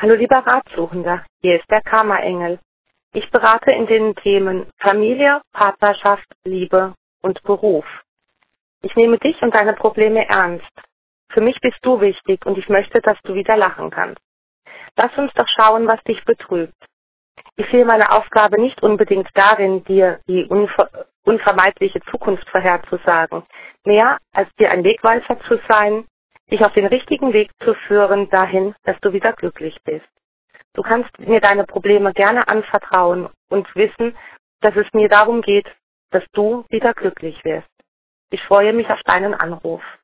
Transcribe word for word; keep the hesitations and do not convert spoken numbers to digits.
Hallo lieber Ratsuchender, hier ist der Karma-Engel. Ich berate in den Themen Familie, Partnerschaft, Liebe und Beruf. Ich nehme dich und deine Probleme ernst. Für mich bist du wichtig und ich möchte, dass du wieder lachen kannst. Lass uns doch schauen, was dich betrübt. Ich sehe meine Aufgabe nicht unbedingt darin, dir die unver unvermeidliche Zukunft vorherzusagen, mehr als dir ein Wegweiser zu sein, dich auf den richtigen Weg zu führen dahin, dass du wieder glücklich bist. Du kannst mir deine Probleme gerne anvertrauen und wissen, dass es mir darum geht, dass du wieder glücklich wirst. Ich freue mich auf deinen Anruf.